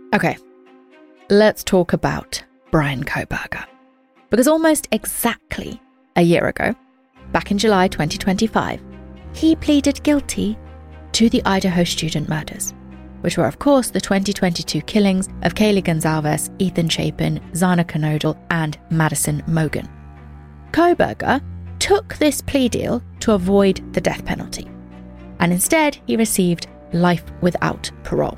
Okay, let's talk about Bryan Kohberger. Because almost exactly a year ago, back in July 2025, he pleaded guilty to the Idaho student murders, which were, of course, the 2022 killings of Kaylee Goncalves, Ethan Chapin, Xana Kernodle, and Madison Mogen. Kohberger took this plea deal to avoid the death penalty, and instead he received life without parole.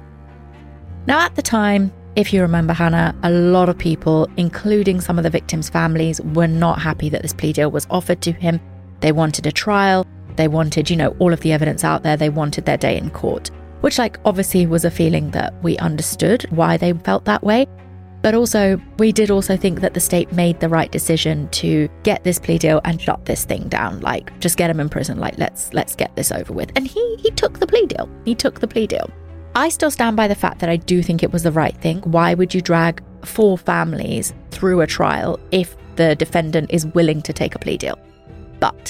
Now, at the time, if you remember, Hannah, a lot of people, including some of the victims' families, were not happy that this plea deal was offered to him. They wanted a trial. They wanted, all of the evidence out there. They wanted their day in court, which, obviously was a feeling that we understood why they felt that way. But also, we did also think that the state made the right decision to get this plea deal and shut this thing down. Just get him in prison. Let's get this over with. And he took the plea deal. He took the plea deal. I still stand by the fact that I do think it was the right thing. Why would you drag 4 families through a trial if the defendant is willing to take a plea deal? But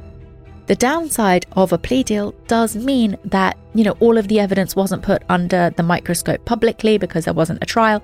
the downside of a plea deal does mean that, all of the evidence wasn't put under the microscope publicly because there wasn't a trial.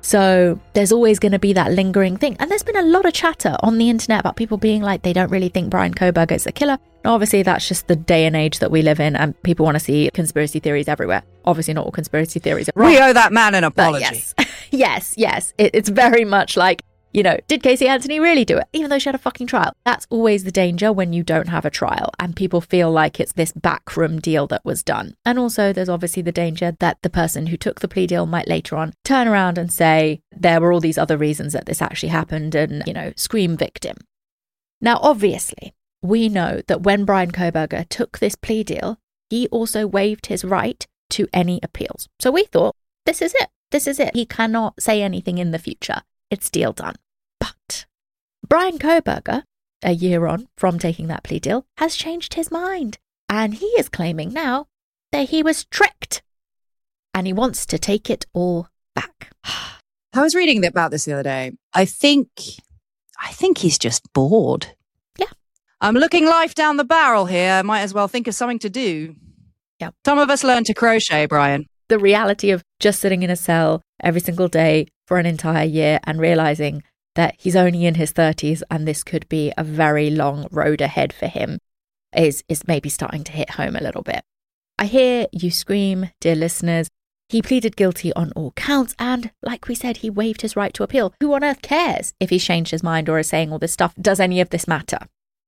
So there's always going to be that lingering thing. And there's been a lot of chatter on the internet about people being like, they don't really think Bryan Kohberger is the killer. And obviously, that's just the day and age that we live in. And people want to see conspiracy theories everywhere. Obviously, not all conspiracy theories are wrong. We owe that man an apology. Yes. It's very much like, did Casey Anthony really do it? Even though she had a fucking trial. That's always the danger when you don't have a trial and people feel like it's this backroom deal that was done. And also there's obviously the danger that the person who took the plea deal might later on turn around and say there were all these other reasons that this actually happened and, scream victim. Now, obviously, we know that when Bryan Kohberger took this plea deal, he also waived his right to any appeals. So we thought, this is it. He cannot say anything in the future. It's deal done. But Bryan Kohberger, a year on from taking that plea deal, has changed his mind. And he is claiming now that he was tricked. And he wants to take it all back. I was reading about this the other day. I think he's just bored. Yeah. I'm looking life down the barrel here. Might as well think of something to do. Yeah. Some of us learn to crochet, Bryan. The reality of just sitting in a cell every single day for an entire year and realizing that he's only in his 30s and this could be a very long road ahead for him is maybe starting to hit home a little bit. I hear you scream, dear listeners. He pleaded guilty on all counts and, like we said, he waived his right to appeal. Who on earth cares if he's changed his mind or is saying all this stuff? Does any of this matter?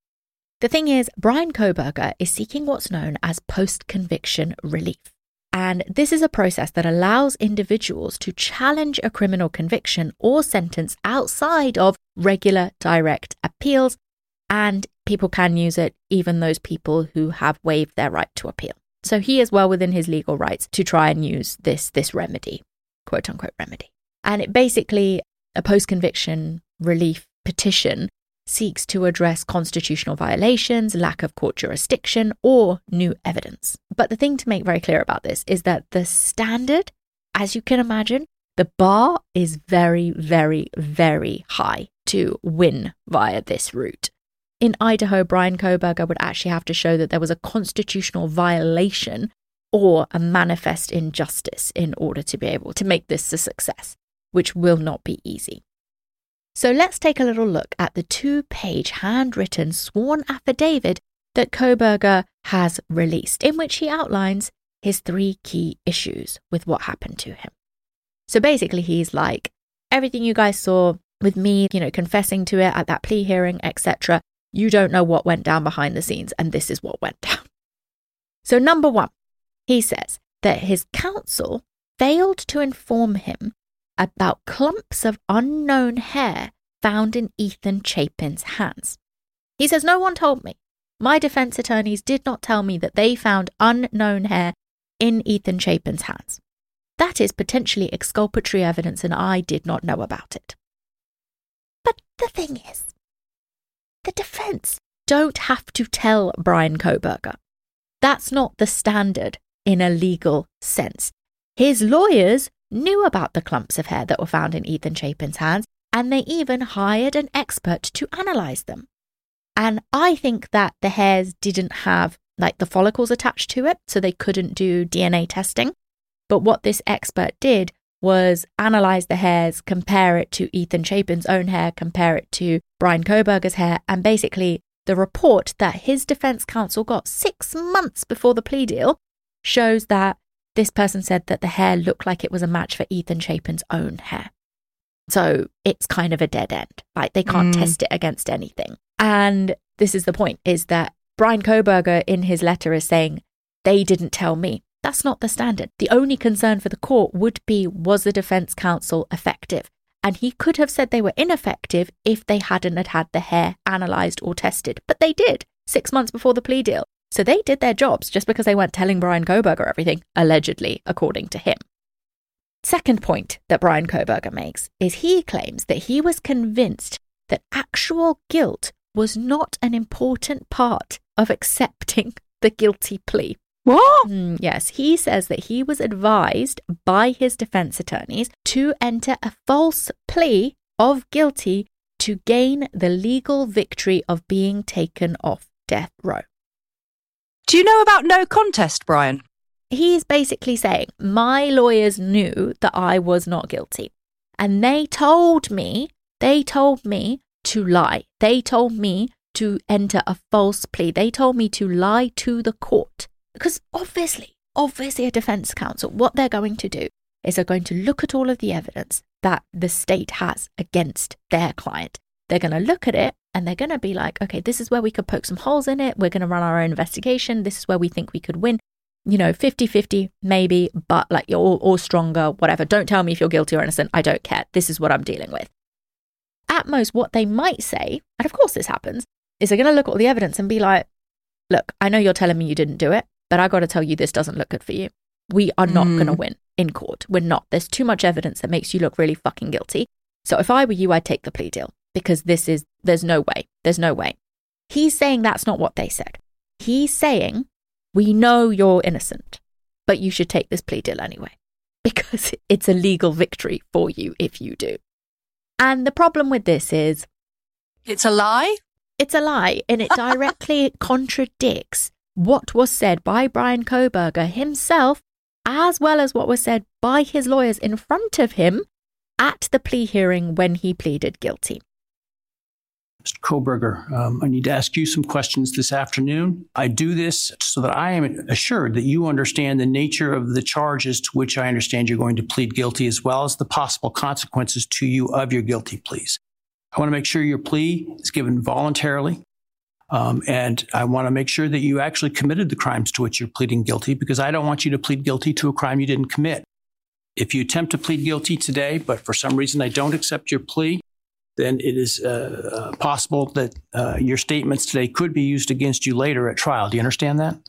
The thing is, Bryan Kohberger is seeking what's known as post-conviction relief. And this is a process that allows individuals to challenge a criminal conviction or sentence outside of regular direct appeals. And people can use it, even those people who have waived their right to appeal. So he is well within his legal rights to try and use this remedy, quote unquote remedy. And it basically, a post-conviction relief petition seeks to address constitutional violations, lack of court jurisdiction, or new evidence. But the thing to make very clear about this is that the standard, as you can imagine, the bar is very, very, very high to win via this route. In Idaho, Bryan Kohberger would actually have to show that there was a constitutional violation or a manifest injustice in order to be able to make this a success, which will not be easy. So let's take a little look at the 2-page handwritten sworn affidavit that Kohberger has released, in which he outlines his 3 key issues with what happened to him. So basically, he's like, everything you guys saw with me, confessing to it at that plea hearing, etc., you don't know what went down behind the scenes, and this is what went down. So number 1, he says that his counsel failed to inform him about clumps of unknown hair found in Ethan Chapin's hands. He says, no one told me. My defense attorneys did not tell me that they found unknown hair in Ethan Chapin's hands. That is potentially exculpatory evidence and I did not know about it. But the thing is, the defense don't have to tell Bryan Kohberger. That's not the standard in a legal sense. His lawyers knew about the clumps of hair that were found in Ethan Chapin's hands, and they even hired an expert to analyze them. And I think that the hairs didn't have the follicles attached to it, so they couldn't do DNA testing. But what this expert did was analyze the hairs, compare it to Ethan Chapin's own hair, compare it to Bryan Kohberger's hair, and basically the report that his defense counsel got 6 months before the plea deal shows that this person said that the hair looked like it was a match for Ethan Chapin's own hair. So it's kind of a dead end. Like, they can't test it against anything. And this is the point, is that Bryan Kohberger in his letter is saying, they didn't tell me. That's not the standard. The only concern for the court would be, was the defense counsel effective? And he could have said they were ineffective if they hadn't had the hair analysed or tested. But they did 6 months before the plea deal. So they did their jobs just because they weren't telling Bryan Kohberger everything, allegedly, according to him. Second point that Bryan Kohberger makes is he claims that he was convinced that actual guilt was not an important part of accepting the guilty plea. What? Yes, he says that he was advised by his defense attorneys to enter a false plea of guilty to gain the legal victory of being taken off death row. Do you know about no contest, Brian? He's basically saying, my lawyers knew that I was not guilty. And they told me to lie. They told me to enter a false plea. They told me to lie to the court. Because obviously a defense counsel, what they're going to do is they're going to look at all of the evidence that the state has against their client. They're going to look at it and they're going to be like, okay, this is where we could poke some holes in it. We're going to run our own investigation. This is where we think we could win. 50-50 maybe, but like you're all stronger, whatever. Don't tell me if you're guilty or innocent. I don't care. This is what I'm dealing with. At most, what they might say, and of course this happens, is they're going to look at all the evidence and be like, look, I know you're telling me you didn't do it, but I got to tell you, this doesn't look good for you. We are not going to win in court. We're not. There's too much evidence that makes you look really fucking guilty. So if I were you, I'd take the plea deal because there's no way. There's no way. He's saying that's not what they said. He's saying, we know you're innocent, but you should take this plea deal anyway because it's a legal victory for you if you do. And the problem with this is... It's a lie? It's a lie, and it directly contradicts what was said by Bryan Kohberger himself, as well as what was said by his lawyers in front of him at the plea hearing when he pleaded guilty. Mr. Kohberger, I need to ask you some questions this afternoon. I do this so that I am assured that you understand the nature of the charges to which I understand you're going to plead guilty, as well as the possible consequences to you of your guilty pleas. I want to make sure your plea is given voluntarily. And I want to make sure that you actually committed the crimes to which you're pleading guilty, because I don't want you to plead guilty to a crime you didn't commit. If you attempt to plead guilty today, but for some reason I don't accept your plea, then it is possible that your statements today could be used against you later at trial. Do you understand that?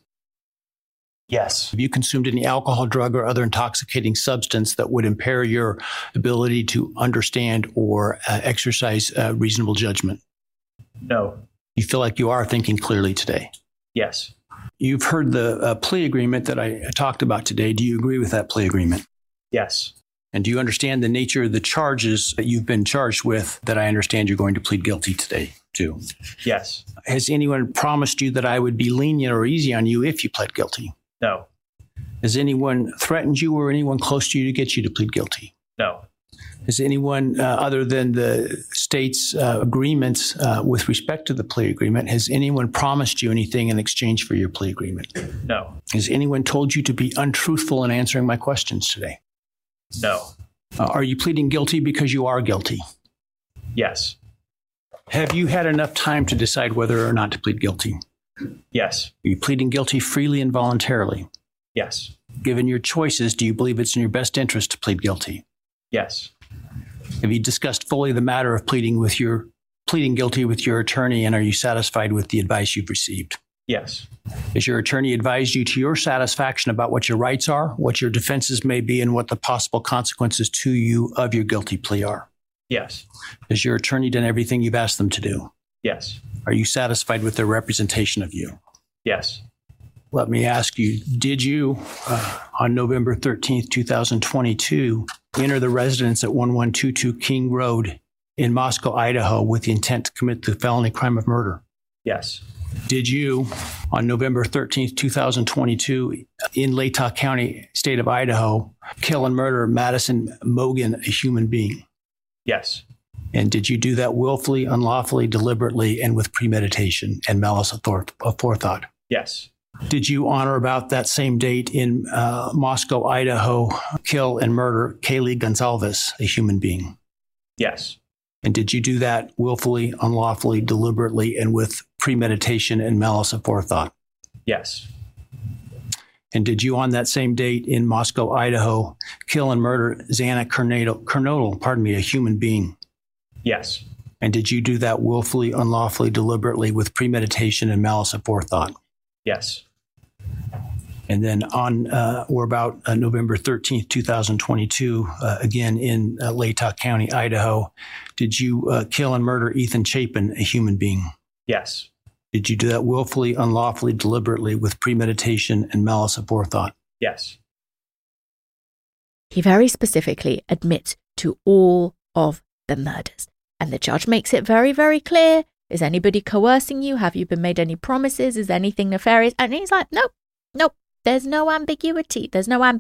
Yes. Have you consumed any alcohol, drug, or other intoxicating substance that would impair your ability to understand or exercise reasonable judgment? No. You feel like you are thinking clearly today? Yes. You've heard the plea agreement that I talked about today. Do you agree with that plea agreement? Yes. And do you understand the nature of the charges that you've been charged with that I understand you're going to plead guilty today to? Yes. Has anyone promised you that I would be lenient or easy on you if you pled guilty? No. Has anyone threatened you or anyone close to you to get you to plead guilty? No. Has anyone, other than the state's agreements with respect to the plea agreement, has anyone promised you anything in exchange for your plea agreement? No. Has anyone told you to be untruthful in answering my questions today? No. Are you pleading guilty because you are guilty? Yes. Have you had enough time to decide whether or not to plead guilty? Yes. Are you pleading guilty freely and voluntarily? Yes. Given your choices, do you believe it's in your best interest to plead guilty? Yes. Have you discussed fully the matter of pleading guilty with your attorney, and are you satisfied with the advice you've received? Yes. Has your attorney advised you to your satisfaction about what your rights are, what your defenses may be, and what the possible consequences to you of your guilty plea are? Yes. Has your attorney done everything you've asked them to do? Yes. Are you satisfied with their representation of you? Yes. Let me ask you, did you, on November 13th, 2022, enter the residence at 1122 King Road in Moscow, Idaho, with the intent to commit the felony crime of murder? Yes. Did you, on November 13th, 2022, in Latah County, state of Idaho, kill and murder Madison Mogen, a human being? Yes. And did you do that willfully, unlawfully, deliberately, and with premeditation and malice of forethought? Yes. Did you, on or about that same date in Moscow, Idaho, kill and murder Kaylee Gonzalez, a human being? Yes. And did you do that willfully, unlawfully, deliberately, and with premeditation and malice of forethought? Yes. And did you, on that same date in Moscow, Idaho, kill and murder Xana Kernodle, a human being? Yes. And did you do that willfully, unlawfully, deliberately, with premeditation and malice of forethought? Yes. And then on or about November 13th, 2022, again in Latah County, Idaho, did you kill and murder Ethan Chapin, a human being? Yes. Did you do that willfully, unlawfully, deliberately, with premeditation and malice of forethought? Yes. He very specifically admits to all of the murders. And the judge makes it very, very clear. Is anybody coercing you? Have you been made any promises? Is anything nefarious? And he's like, nope. There's no ambiguity.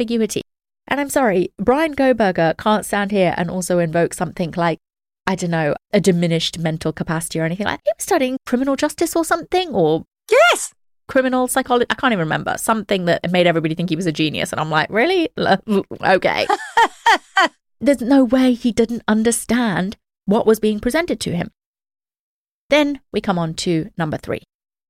And I'm sorry, Bryan Kohberger can't stand here and also invoke something like, I don't know, a diminished mental capacity or anything like that. He was studying criminal justice or something, or Yes. criminal psychology. I can't even remember. Something that made everybody think he was a genius. And I'm like, really? Okay. There's no way he didn't understand what was being presented to him. Then we come on to number 3.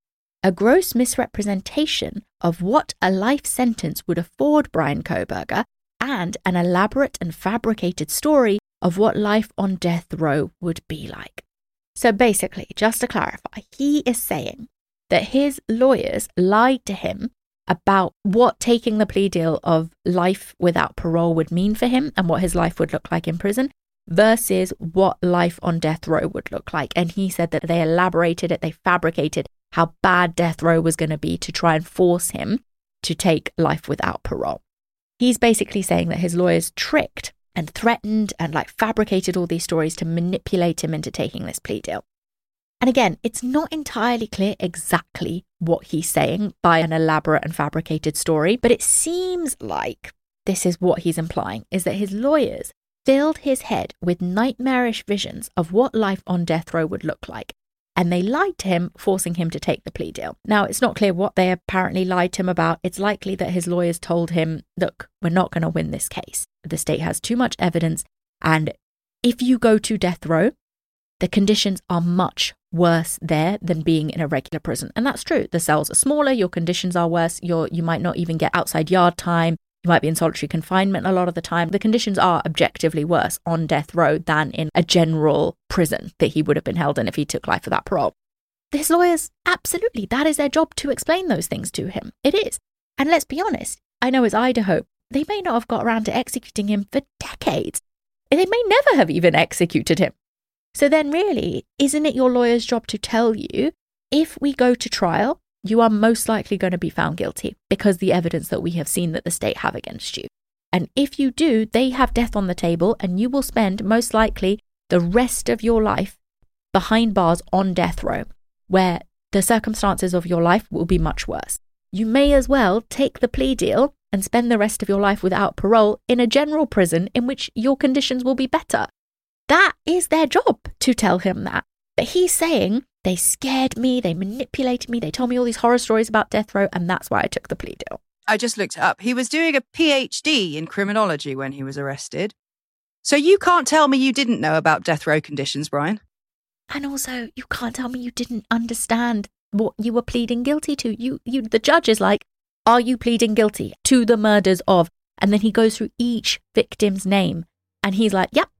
A gross misrepresentation of what a life sentence would afford Bryan Kohberger, and an elaborate and fabricated story of what life on death row would be like. So basically, just to clarify, he is saying that his lawyers lied to him about what taking the plea deal of life without parole would mean for him and what his life would look like in prison versus what life on death row would look like. And he said that they elaborated it, they fabricated how bad death row was going to be to try and force him to take life without parole. He's basically saying that his lawyers tricked and threatened and fabricated all these stories to manipulate him into taking this plea deal. And again, it's not entirely clear exactly what he's saying by an elaborate and fabricated story, but it seems like this is what he's implying, is that his lawyers filled his head with nightmarish visions of what life on death row would look like. And they lied to him, forcing him to take the plea deal. Now, it's not clear what they apparently lied to him about. It's likely that his lawyers told him, look, we're not going to win this case. The state has too much evidence. And if you go to death row, the conditions are much worse there than being in a regular prison. And that's true. The cells are smaller. Your conditions are worse. You might not even get outside yard time. You might be in solitary confinement a lot of the time. The conditions are objectively worse on death row than in a general prison that he would have been held in if he took life without parole. His lawyers, absolutely, that is their job to explain those things to him. It is. And let's be honest, I know it's Idaho. They may not have got around to executing him for decades. They may never have even executed him. So then really, isn't it your lawyer's job to tell you, if we go to trial, you are most likely going to be found guilty because the evidence that we have seen that the state have against you. And if you do, they have death on the table and you will spend most likely the rest of your life behind bars on death row, where the circumstances of your life will be much worse. You may as well take the plea deal and spend the rest of your life without parole in a general prison in which your conditions will be better. That is their job to tell him that. But he's saying, they scared me, they manipulated me, they told me all these horror stories about death row, and that's why I took the plea deal. I just looked it up. He was doing a PhD in criminology when he was arrested. So you can't tell me you didn't know about death row conditions, Bryan. And also, you can't tell me you didn't understand what you were pleading guilty to. The judge is like, are you pleading guilty to the murders of? And then he goes through each victim's name. And he's like, yep.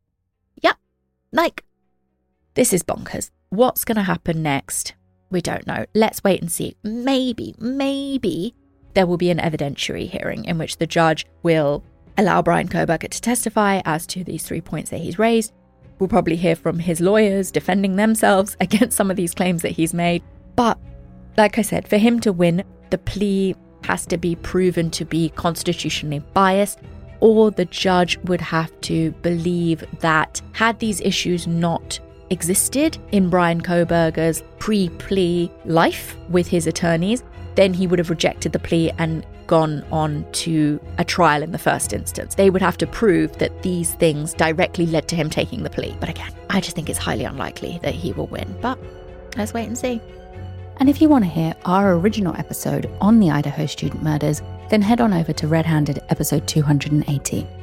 This is bonkers. What's going to happen next? We don't know. Let's wait and see. Maybe there will be an evidentiary hearing in which the judge will allow Bryan Kohberger to testify as to these 3 points that he's raised. We'll probably hear from his lawyers defending themselves against some of these claims that he's made. But like I said, for him to win, the plea has to be proven to be constitutionally biased, or the judge would have to believe that had these issues not existed in Bryan Kohberger's pre-plea life with his attorneys, then he would have rejected the plea and gone on to a trial in the first instance. They would have to prove that these things directly led to him taking the plea. But again, I just think it's highly unlikely that he will win. But let's wait and see. And if you want to hear our original episode on the Idaho student murders, then head on over to Red Handed episode 218.